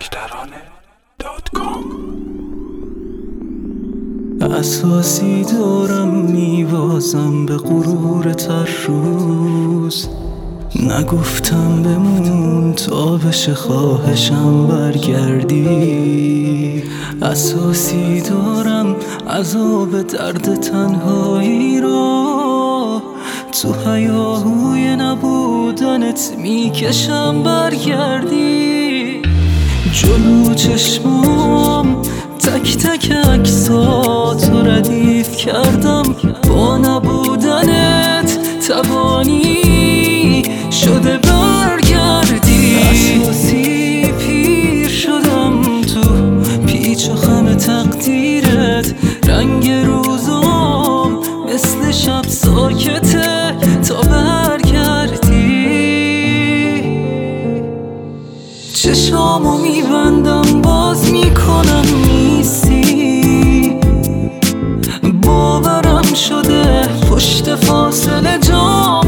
اساسی دارم میوازم به غرورت هر روز، نگفتم بمون تا بشه خواهشم برگردی. اساسی دارم عذاب درد تنهایی را، تو هیاهوی نبودنت میکشم برگردی. جلو چشمام تک تک عکساتو ردیف کردم، با نبودنت توانی شده برگردی. اساسی پیر شدم تو پیچ و خم تقدیرت، رنگ روزام مثل شب ساکته تا برگردی. چشامو میبندم باز میکنم نیستی، باورم شده پشت فاصله جا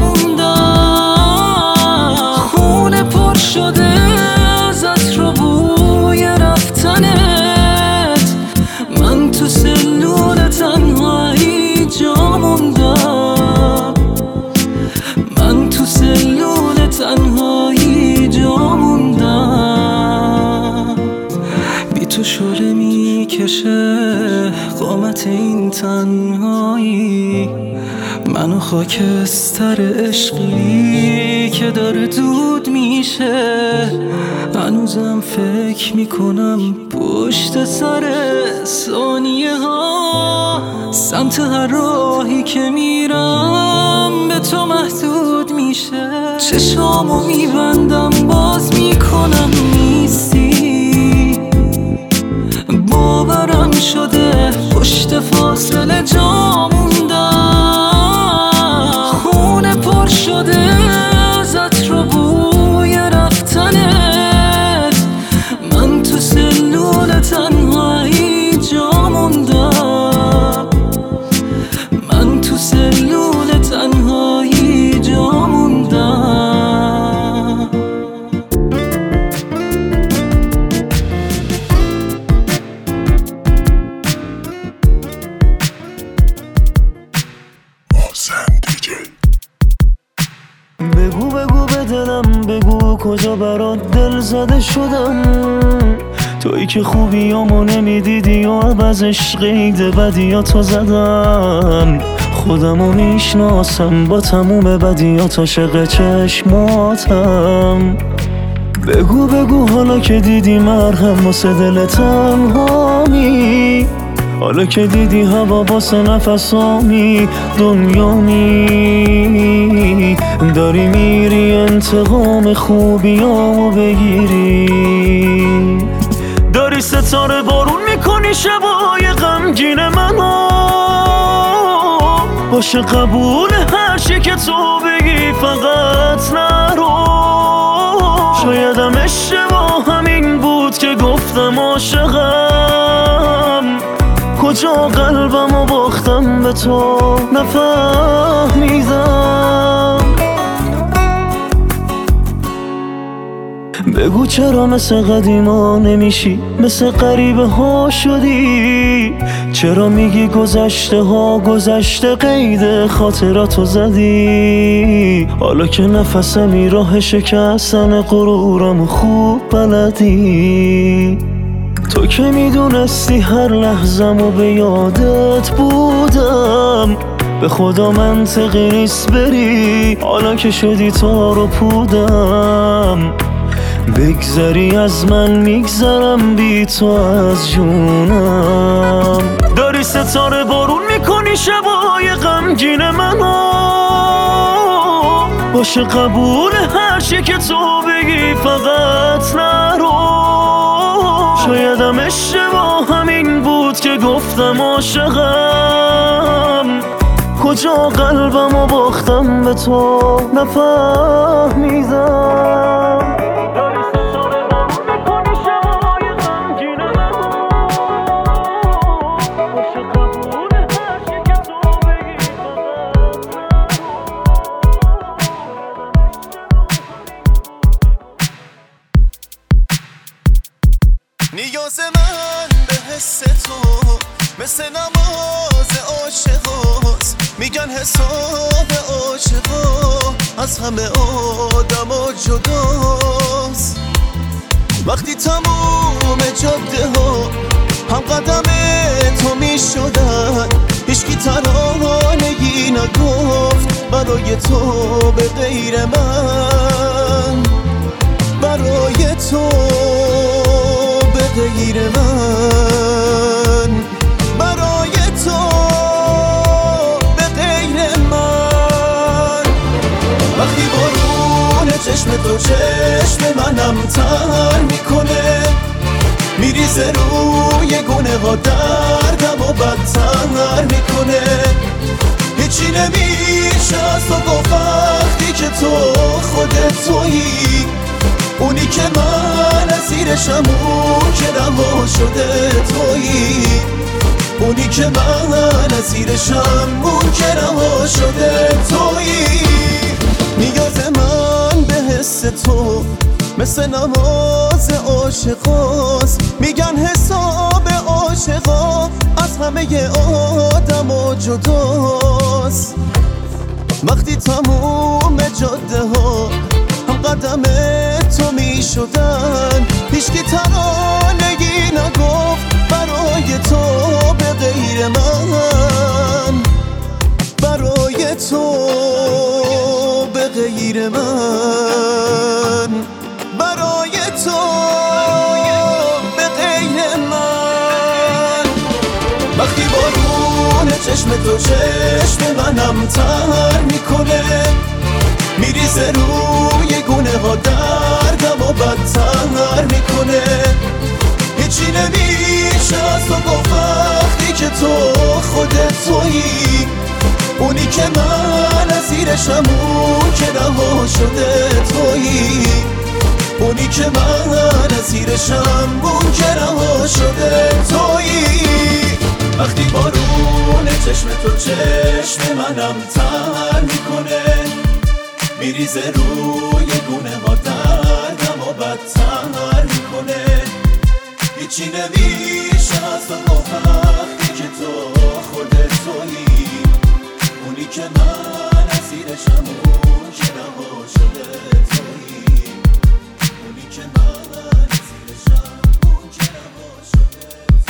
موندم. خونه پر شده ازت رو بوی رفتنت، من تو سلول تنهایی جا موندم. من تو سلول تنهایی جا موندم. بی تو شعله میکشه قامت این تنهایی، منو خاکستر عشقی که داره دود میشه. هنوزم فکر میکنم پشت سر ثانیه ها، سمت هر راهی که میرم به تو محدود میشه. چشامو میبندم باز میکنم نیستی، باورم شده پشت فاصله جا موندم. خونه پر شده ازت رو بوی رفتنت، من تو سلول تنهایی جا موندم. من تو سلول تنهایی جا موندم. بگو بگو به دلم، بگو کجا برات دل زده شدم. تویی که خوبیامو نمیدیدی و عوضش قید بدیاتو زدم. خودمو میشناسم با تموم بدیات عاشق چشماتم. بگو بگو حالا که دیدی مرهم واسه دل تنهامی، حالا که دیدی هوا واسه نفسامی دنیامی، داری میری انتقام خوبیامو بگیری. داری ستاره بارون میکنی شبای غمگین منو، باشه قبول هر چی که تو بگی فقط نرو. شایدم اشتباه همین بود که گفتم عاشقم، کجا قلبمو باختم به تو نفهمیدم. بگو چرا مثل قدیما نمیشی، مثل غریبه ها شدی. چرا میگی گذشته ها گذشته، قید خاطراتو زدی. حالا که نفسمی راه شکستن غرورم خوب بلدی. تو که میدونستی هر لحظه‌مو به یادت بودم، به خدا منطقی نیست بری حالا که شدی تار و پودم. بگذری از من میگذرم بی تو از جونم. داری ستاره بارون میکنی شبای غمگین منو، باشه قبول هر چی که تو بگی فقط نرو. شایدم اشتباه همین بود که گفتم عاشقم، کجا قلبمو باختم به تو نفهمیدم. نیاز من به حس تو مثل نماز عاشقاست، میگن حساب عاشقا از همه آدما جداست. وقتی تموم جاده ها هم قدم تو میشدن، هیچکی ترانگی نگفت برای تو به غیر من، برای تو به غیر من، برای تو به غیر من. وقتی بارون چشم تو چشم منم تر میکنه، میریزه روی گونه ها دردم و بدتر میکنه. هیچی نمیشه از تو گفت وقتی که تو خودت تویی، اونی که من اسیرشم، اون که رها شده تویی، اونی که من اسیرشم، اون که رها شده تویی. نیاز من به حس تو مثل نماز عاشقاست، میگن حساب عاشقا از همه آدما جداست. وقتی تموم جاده ها هم قدم تو میشدن، هیچکی ترانگی نگفت برای تو به غیر من، برای تو به غیر من، برای تو به غیر من. وقتی بارون چشم تو چشم منم تر میکنه، میریزه روی گونه ها دردم و بدتر میکنه. هیچی نمیشه از تو گفت وقتی که تو خودت تویی، اونی که من اسیرشم، اون که رها شده تویی، اونی که من اسیرشم، اون که رها شده تویی. وقتی بارون چشم تو چشم منم تر میکنه، میریزه روی گونه ها دردم و بدتر میکنه. هیچی نمیشه از تو گفت وقتی که تو خودت تویی، اونی که من اسیرشم، اون که رها شده تویی، اونی که من اسیرشم، اون که رها شده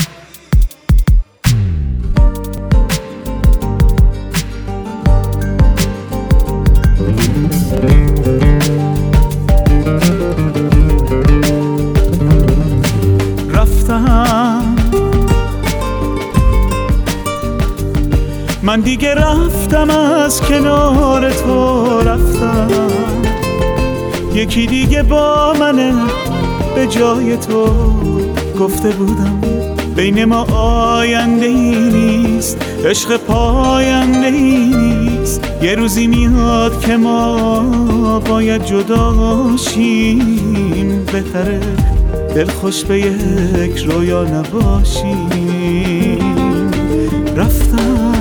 من دیگه رفتم از کنار تو، رفتم یکی دیگه با منه به جای تو. گفته بودم بین ما آینده ای نیست، عشق پاینده ای نیست. یه روزی میاد که ما باید جدا شیم، بهتره دلخوش به یک رویا نباشیم. رفتم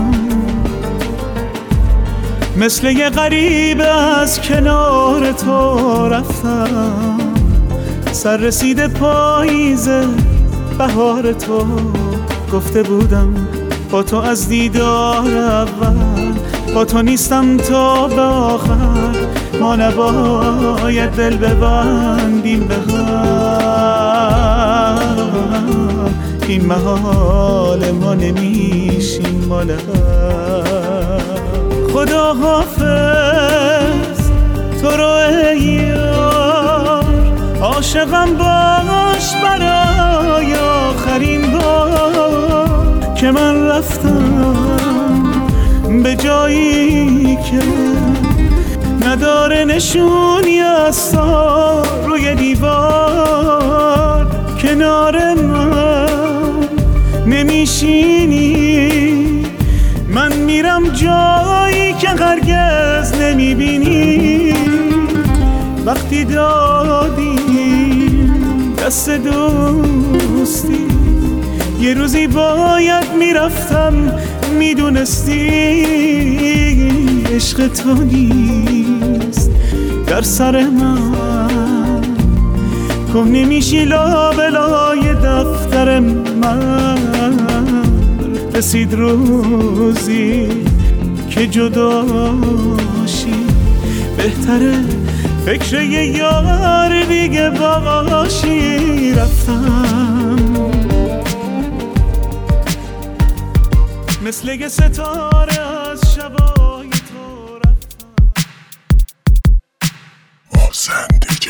مثل یه غریب از کنار تو، رفتم سر رسید پاییزه بهار تو. گفته بودم با تو از دیدار اول، با تو نیستم تا به آخر. ما نباید دل ببندیم به هم، این محال ما نمیشیم مال هم. خدا حافظ تو رو ای یار، عاشقم باش برای آخرین بار که من رفتم به جایی که نداره نشونی از تو روی دیوار. کنار من نمیشینی، من میرم جایی که هرگز نمیبینی. وقتی دادیم دست دوستی، یه روزی باید میرفتم، میدونستی عشق تو نیست در سر من. تو نمیشی لابلای دفتر من. رسید روزی که جداشی، بهتره فکر یه یار دیگه باشی. رفتم مثل یه ستاره از شبای تو رفتم. محسن دیجی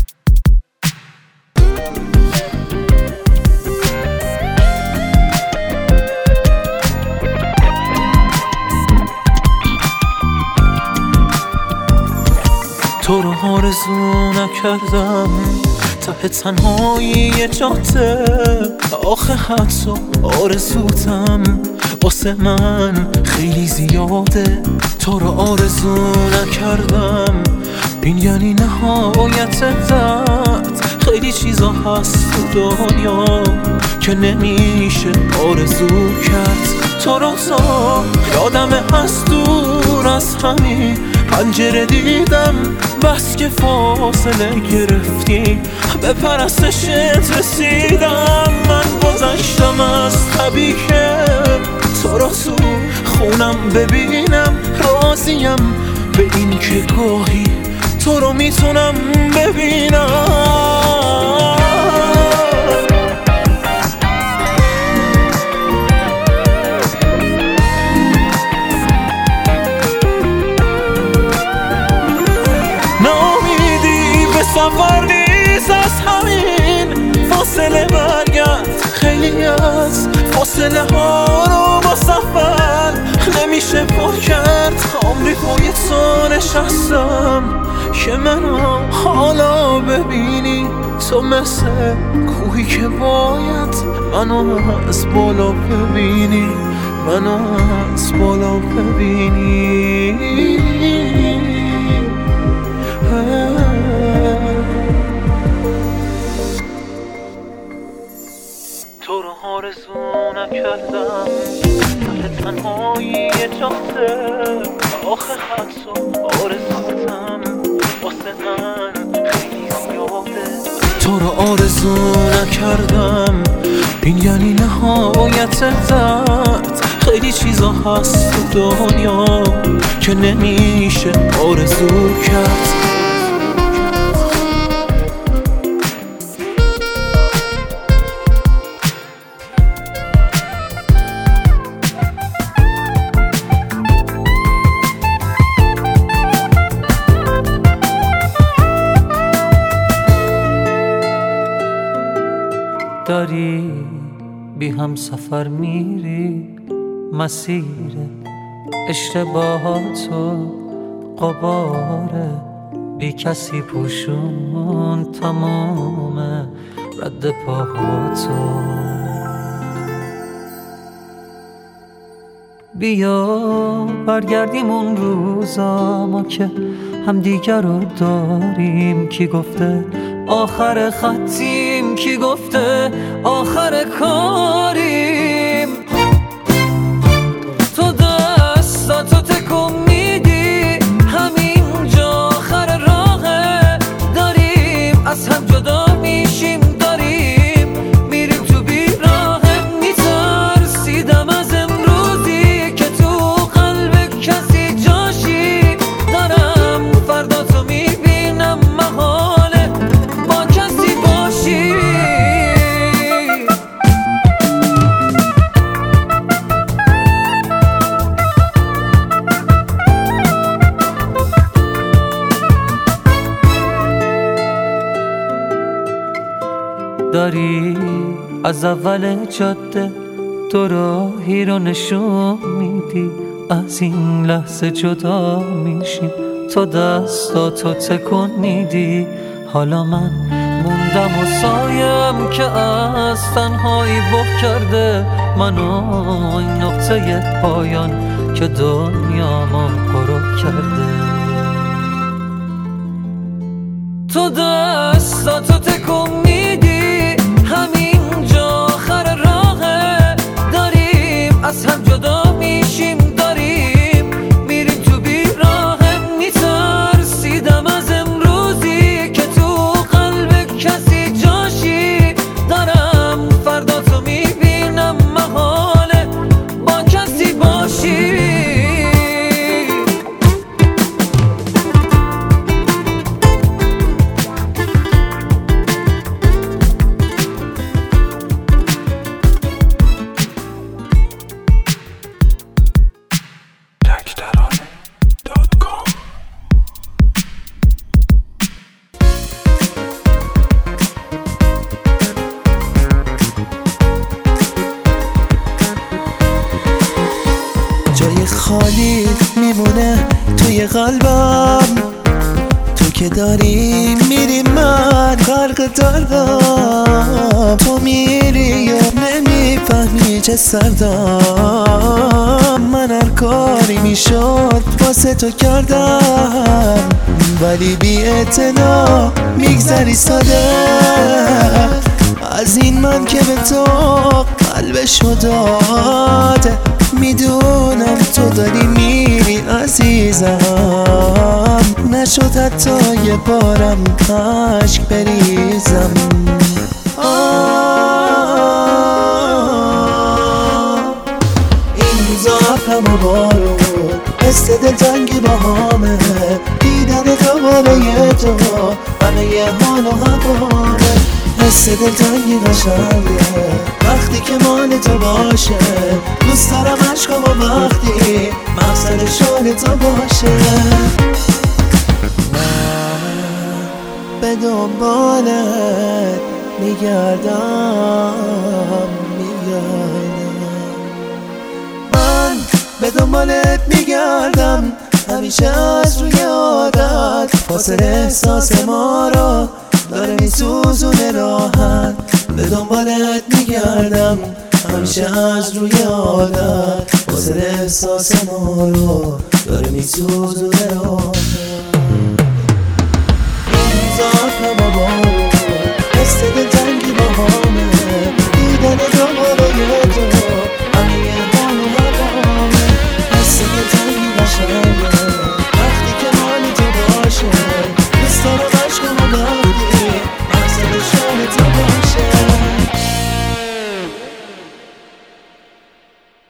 تو رو آرزو نکردم ته تنهایی جاده، آخه حدس و آرزوتم واسه من خیلی زیاده. تو رو آرزو نکردم این یعنی نهایت درد. خیلی چیزا هست تو دنیا که نمیشه آرزو کرد. تو رو تا یادمه از دور از همین پنجره دیدم، بس که فاصله گرفتی به پرستشت رسیدم. من گذشتم از طبیعی که تو رو تو خونم ببینم، راضیم به این که گاهی تو رو میتونم ببینم. سفر نیست از همین فاصله برگرد، خیلی از فاصله ها رو با سفر نمیشه پر کرد. عمری پای تو نشستم که منو حالا ببینی، تو مثل کوهی که باید منو از بالا ببینی، منو از بالا ببینی. تو رو آرزو نکردم ته تنهایی جاده، آخه حدس و آرزوتم واسه من خیلی زیاده. تو رو آرزو نکردم این یعنی نهایت درد. خیلی چیزا هست تو دنیا که نمیشه آرزو کرد. داری بی هم سفر میری، مسیر اشتباهاتو قباره بی کسی پوشون تمام رد پاهاتو. بیا برگردیم اون روزا ما که هم دیگر رو داریم. کی گفته آخر خطیم، کی گفته آخر کاریم. تو دستاتو تکون میدی، همینجا آخر راهه. داریم از هم جدا میشیم، داریم میریم تو بیراهه. میترسیدم از امروزی که تو قلب کسی جاشی. دارم فردا تو میبینم محاله با کسی باشی. داری از اول جاده دو راهی رو نشون میدی، از این لحظه جدا میشیم. تو دستاتو تکون میدی، حالا من موندم و سایم که از تنهایی بغ کرده منو. این نقطه پایان که دنیامو غروب کرده. تو دستاتو تکون میدی، همینجا آخر راهه. داریم از هم جدا میشیم، داریم میریم تو بیراهه. میترسیدم از امروزی که تو قلب کسی قلبم، تو که داری میری من غرق دردم، تو میری و نمیفهمی چه سردم. من هر کاری میشد واسه تو کردم، ولی بی اعتنا میگذری ساده از این من که به تو قلبشو داده. میدونم تو داری میری عزیزم، نشد حتی یه بارم عشق بریزم. این روزا ابرم و بارون مثل دلتنگی باهامه، دیدن تو بالای تو همه یه حال و هوامه. حس دلتنگی قشنگه وقتی که مال تو باشه، دوست دارم عشقم و وقتی مقصد شال تو باشه. من به دنبالت میگردم، من به دنبالت میگردم، همیشه از روی عادت فاصله احساس ما رو داره میسوزونه راحت. به دنبالت میگردم، همیشه از روی عادت فاصله احساس ما رو داره میسوزونه راحت. این زخم با